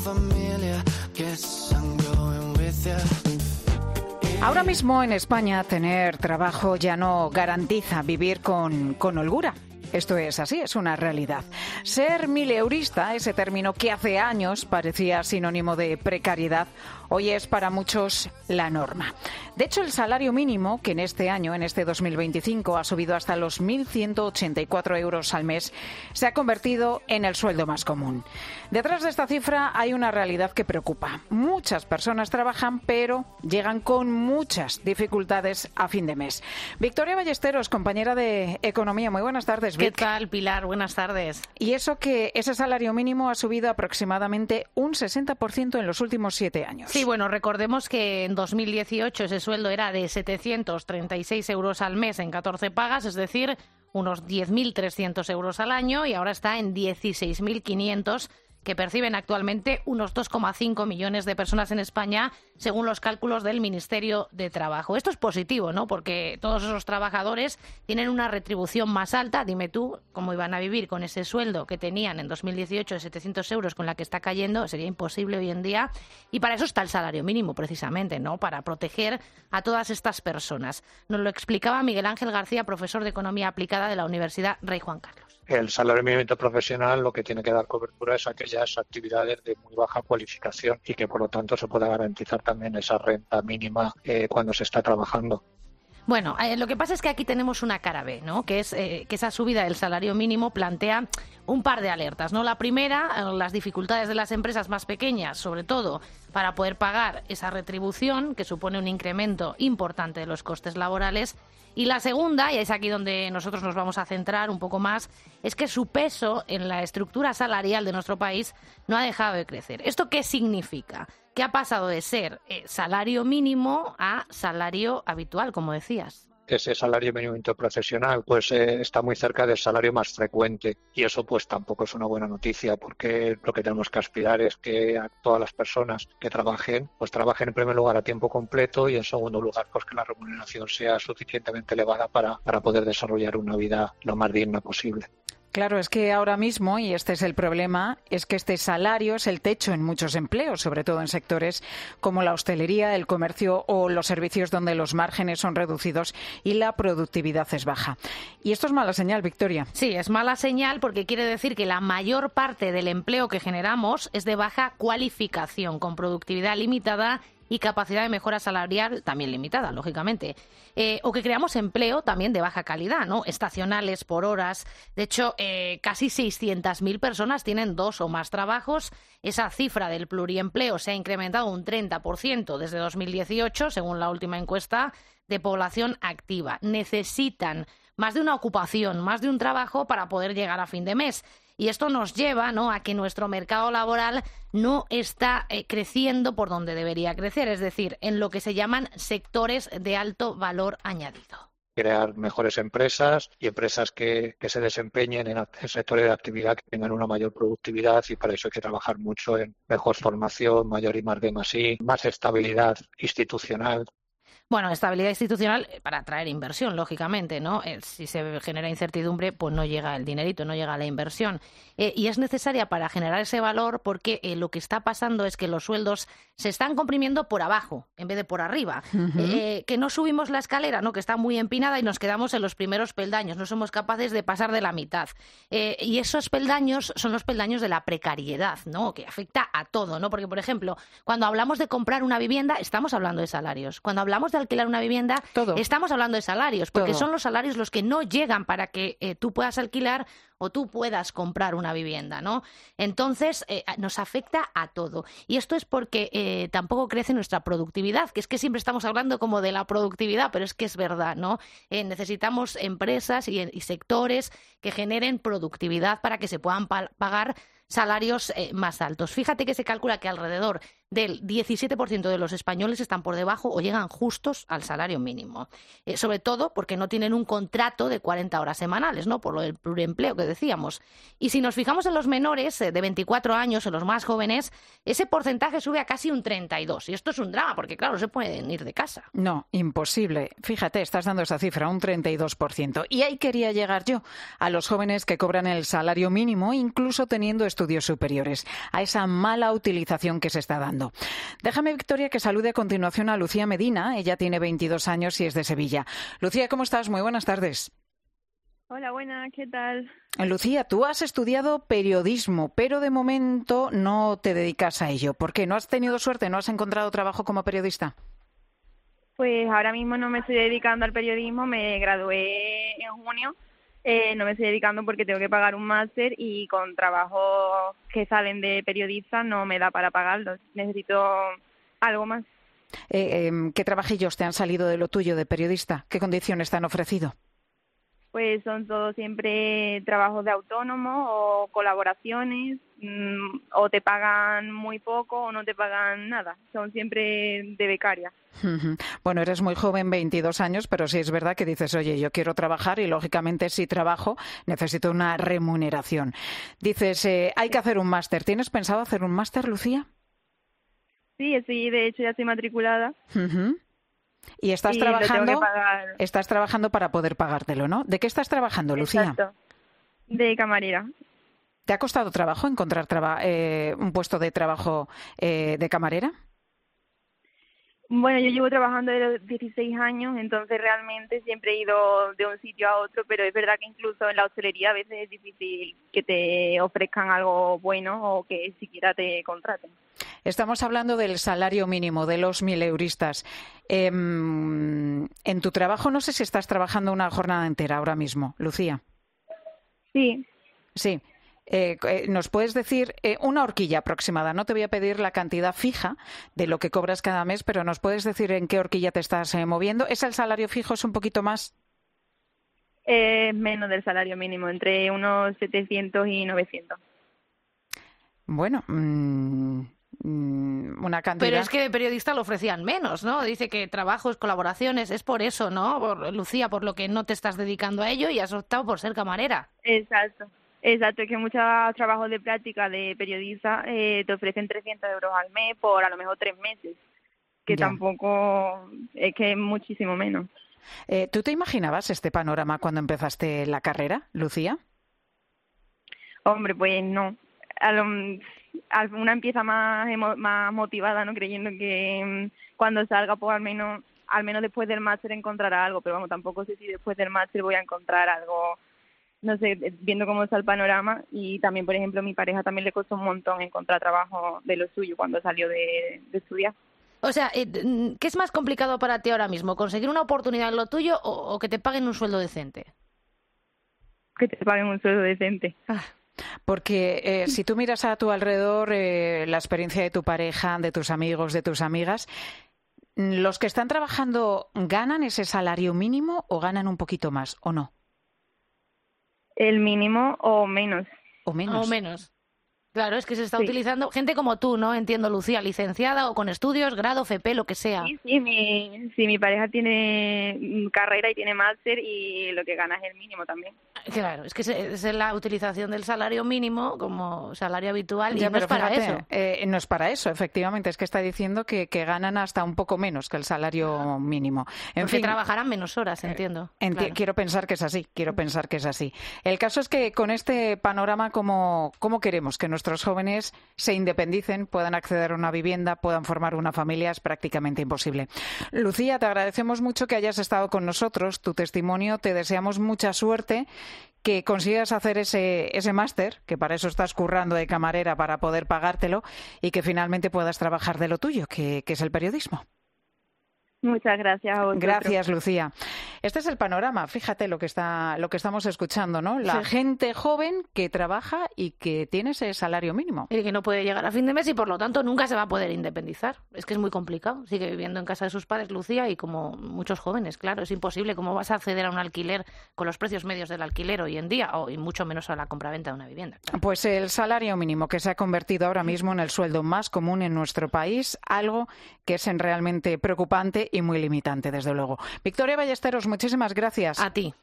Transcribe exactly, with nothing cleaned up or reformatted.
Ahora mismo en España tener trabajo ya no garantiza vivir con, con holgura. Esto es así, es una realidad. Ser mileurista, ese término que hace años parecía sinónimo de precariedad, hoy es para muchos la norma. De hecho, el salario mínimo, que en este año, en este dos mil veinticinco, ha subido hasta los mil ciento ochenta y cuatro euros al mes, se ha convertido en el sueldo más común. Detrás de esta cifra hay una realidad que preocupa. Muchas personas trabajan, pero llegan con muchas dificultades a fin de mes. Victoria Ballesteros, compañera de Economía. Muy buenas tardes, Vic. ¿Qué tal, Pilar? Buenas tardes. Y eso que ese salario mínimo ha subido aproximadamente un sesenta por ciento en los últimos siete años. Sí, bueno, recordemos que en dos mil dieciocho ese sueldo era de setecientos treinta y seis euros al mes en catorce pagas, es decir, unos diez mil trescientos euros al año, y ahora está en dieciséis mil quinientos, que perciben actualmente unos dos coma cinco millones de personas en España, según los cálculos del Ministerio de Trabajo. Esto es positivo, ¿no? Porque todos esos trabajadores tienen una retribución más alta. Dime tú cómo iban a vivir con ese sueldo que tenían en dos mil dieciocho de setecientos euros, con la que está cayendo. Sería imposible hoy en día. Y para eso está el salario mínimo, precisamente, ¿no? Para proteger a todas estas personas. Nos lo explicaba Miguel Ángel García, profesor de Economía Aplicada de la Universidad Rey Juan Carlos. El salario mínimo interprofesional lo que tiene que dar cobertura es a aquellas actividades de muy baja cualificación y que por lo tanto se pueda garantizar también esa renta mínima eh, cuando se está trabajando. Bueno, eh, lo que pasa es que aquí tenemos una cara B, ¿no? Que es eh, que esa subida del salario mínimo plantea un par de alertas, ¿no? La primera, eh, las dificultades de las empresas más pequeñas, sobre todo para poder pagar esa retribución, que supone un incremento importante de los costes laborales. Y la segunda, y es aquí donde nosotros nos vamos a centrar un poco más, es que su peso en la estructura salarial de nuestro país no ha dejado de crecer. ¿Esto qué significa? Que ha pasado de ser eh, salario mínimo a salario habitual, como decías. Ese salario mínimo interprofesional pues eh, está muy cerca del salario más frecuente, y eso pues tampoco es una buena noticia, porque lo que tenemos que aspirar es que a todas las personas que trabajen pues trabajen en primer lugar a tiempo completo, y en segundo lugar pues que la remuneración sea suficientemente elevada para, para poder desarrollar una vida lo más digna posible. Claro, es que ahora mismo, y este es el problema, es que este salario es el techo en muchos empleos, sobre todo en sectores como la hostelería, el comercio o los servicios, donde los márgenes son reducidos y la productividad es baja. Y esto es mala señal, Victoria. Sí, es mala señal porque quiere decir que la mayor parte del empleo que generamos es de baja cualificación, con productividad limitada y capacidad de mejora salarial también limitada, lógicamente. Eh, o que creamos empleo también de baja calidad, ¿no? Estacionales, por horas. De hecho, eh, casi seiscientas mil personas tienen dos o más trabajos. Esa cifra del pluriempleo se ha incrementado un treinta por ciento desde dos mil dieciocho, según la última encuesta de población activa. Necesitan más de una ocupación, más de un trabajo para poder llegar a fin de mes. Y esto nos lleva, ¿no?, a que nuestro mercado laboral no está eh, creciendo por donde debería crecer, es decir, en lo que se llaman sectores de alto valor añadido. Crear mejores empresas y empresas que, que se desempeñen en, en sectores de actividad que tengan una mayor productividad, y para eso hay que trabajar mucho en mejor formación, mayor I más D más I, más estabilidad institucional. Bueno, estabilidad institucional para atraer inversión, lógicamente, ¿no? Eh, si se genera incertidumbre, pues no llega el dinerito, no llega la inversión. Eh, y es necesaria para generar ese valor, porque eh, lo que está pasando es que los sueldos se están comprimiendo por abajo en vez de por arriba. Uh-huh. Eh, que no subimos la escalera, ¿no?, que está muy empinada, y nos quedamos en los primeros peldaños. No somos capaces de pasar de la mitad. Eh, y esos peldaños son los peldaños de la precariedad, ¿no?, que afecta a todo, ¿no? Porque, por ejemplo, cuando hablamos de comprar una vivienda, estamos hablando de salarios. Cuando hablamos de alquilar una vivienda, todo. Estamos hablando de salarios, porque todo. Son los salarios los que no llegan para que eh, tú puedas alquilar o tú puedas comprar una vivienda, ¿no? Entonces, eh, nos afecta a todo. Y esto es porque eh, tampoco crece nuestra productividad, que es que siempre estamos hablando como de la productividad, pero es que es verdad, ¿no? Eh, necesitamos empresas y, y sectores que generen productividad para que se puedan pa- pagar salarios eh, más altos. Fíjate que se calcula que alrededor del diecisiete por ciento de los españoles están por debajo o llegan justos al salario mínimo. Eh, sobre todo porque no tienen un contrato de cuarenta horas semanales, ¿no?, por lo del pluriempleo que decíamos. Y si nos fijamos en los menores eh, de veinticuatro años, en los más jóvenes, ese porcentaje sube a casi un treinta y dos por ciento. Y esto es un drama porque, claro, no se pueden ir de casa. No, imposible. Fíjate, estás dando esa cifra, un treinta y dos por ciento. Y ahí quería llegar yo, a los jóvenes que cobran el salario mínimo, incluso teniendo estudios superiores, a esa mala utilización que se está dando. Déjame, Victoria, que salude a continuación a Lucía Medina. Ella tiene veintidós años y es de Sevilla. Lucía, ¿cómo estás? Muy buenas tardes. Hola, buenas, ¿qué tal? Lucía, tú has estudiado periodismo, pero de momento no te dedicas a ello. ¿Por qué? ¿No has tenido suerte? ¿No has encontrado trabajo como periodista? Pues ahora mismo no me estoy dedicando al periodismo, me gradué en junio, eh, no me estoy dedicando porque tengo que pagar un máster y con trabajos que salen de periodista no me da para pagarlos, necesito algo más. Eh, eh, ¿Qué trabajillos te han salido de lo tuyo de periodista? ¿Qué condiciones te han ofrecido? Pues son todos siempre trabajos de autónomo o colaboraciones, mmm, o te pagan muy poco o no te pagan nada, son siempre de becaria. Bueno, eres muy joven, veintidós años, pero sí es verdad que dices, oye, yo quiero trabajar y lógicamente si trabajo necesito una remuneración. Dices, eh, hay que hacer un máster. ¿Tienes pensado hacer un máster, Lucía? Sí, sí, de hecho ya estoy matriculada. Uh-huh. Y estás y trabajando, estás trabajando para poder pagártelo, ¿no? ¿De qué estás trabajando, Lucía? Exacto, de camarera. ¿Te ha costado trabajo encontrar traba eh, un puesto de trabajo eh, de camarera? Bueno, yo llevo trabajando desde los dieciséis años, entonces realmente siempre he ido de un sitio a otro, pero es verdad que incluso en la hostelería a veces es difícil que te ofrezcan algo bueno o que siquiera te contraten. Estamos hablando del salario mínimo, de los mileuristas. Eh, en tu trabajo no sé si estás trabajando una jornada entera ahora mismo, Lucía. Sí. Sí. Eh, ¿Nos puedes decir eh, una horquilla aproximada? No te voy a pedir la cantidad fija de lo que cobras cada mes, pero ¿nos puedes decir en qué horquilla te estás eh, moviendo? ¿Es el salario fijo? ¿Es un poquito más? Eh, menos del salario mínimo, entre unos setecientos y novecientos. Bueno, mmm, una cantidad. Pero es que de periodista lo ofrecían menos, ¿no? Dice que trabajos, colaboraciones, es por eso, ¿no? Por, Lucía, por lo que no te estás dedicando a ello y has optado por ser camarera. Exacto. Exacto, es que muchos trabajos de práctica de periodista eh, te ofrecen trescientos euros al mes por a lo mejor tres meses, que ya. Tampoco es que es muchísimo menos. Eh, ¿Tú te imaginabas este panorama cuando empezaste la carrera, Lucía? Hombre, pues no. A lo, a una empieza más, más motivada, ¿no? Creyendo que cuando salga, pues al menos, al menos después del máster encontrará algo, pero vamos, tampoco sé si después del máster voy a encontrar algo. No sé, viendo cómo está el panorama. Y también, por ejemplo, a mi pareja también le costó un montón encontrar trabajo de lo suyo cuando salió de, de estudiar. O sea, ¿qué es más complicado para ti ahora mismo? ¿Conseguir una oportunidad en lo tuyo o, o que te paguen un sueldo decente? Que te paguen un sueldo decente. Ah. Porque eh, si tú miras a tu alrededor eh, la experiencia de tu pareja, de tus amigos, de tus amigas, ¿los que están trabajando ganan ese salario mínimo o ganan un poquito más o no? El mínimo o menos. O menos. O menos. Claro, es que se está sí. utilizando gente como tú, ¿no? Entiendo, Lucía, licenciada o con estudios, grado, F P, lo que sea. Sí, sí, mi, sí, mi pareja tiene carrera y tiene máster y lo que gana es el mínimo también. Claro, es que es la utilización del salario mínimo como salario habitual y ya, no es para fíjate, eso. Eh, no es para eso, efectivamente. Es que está diciendo que, que ganan hasta un poco menos que el salario mínimo. En Porque fin, trabajarán menos horas, entiendo. Enti claro. Quiero pensar que es así, quiero pensar que es así. El caso es que con este panorama, ¿cómo, cómo queremos que nuestros jóvenes se independicen, puedan acceder a una vivienda, puedan formar una familia? Es prácticamente imposible. Lucía, te agradecemos mucho que hayas estado con nosotros, tu testimonio, te deseamos mucha suerte, que consigas hacer ese, ese máster, que para eso estás currando de camarera para poder pagártelo, y que finalmente puedas trabajar de lo tuyo, que, que es el periodismo. Muchas gracias a vosotros. Gracias, Lucía. Este es el panorama, fíjate lo que está, lo que estamos escuchando, ¿no? La sí. gente joven que trabaja y que tiene ese salario mínimo. Y que no puede llegar a fin de mes y por lo tanto nunca se va a poder independizar. Es que es muy complicado. Sigue viviendo en casa de sus padres, Lucía, y como muchos jóvenes, claro, es imposible. ¿Cómo vas a acceder a un alquiler con los precios medios del alquiler hoy en día? O, y mucho menos a la compraventa de una vivienda. Claro. Pues el salario mínimo, que se ha convertido ahora mismo en el sueldo más común en nuestro país, algo que es realmente preocupante y muy limitante, desde luego. Victoria Ballesteros, muchísimas gracias. A ti.